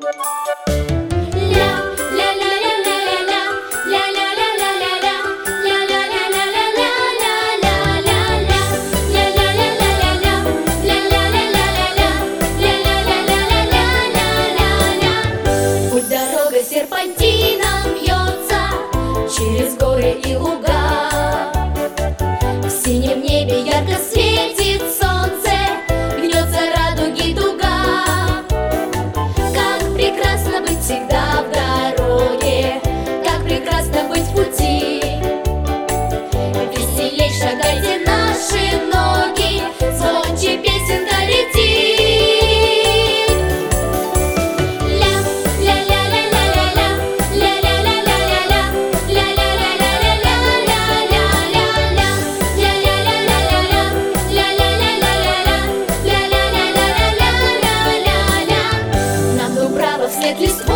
Путь дорогой серпантином вьется через горы и луга. В синем небе ярко светит солнце, гнется радуги дуга. Как прекрасно быть всегда в дороге, как прекрасно быть в пути. Веселей шагайте наши ноги, звонче песенка летит. Вслед листву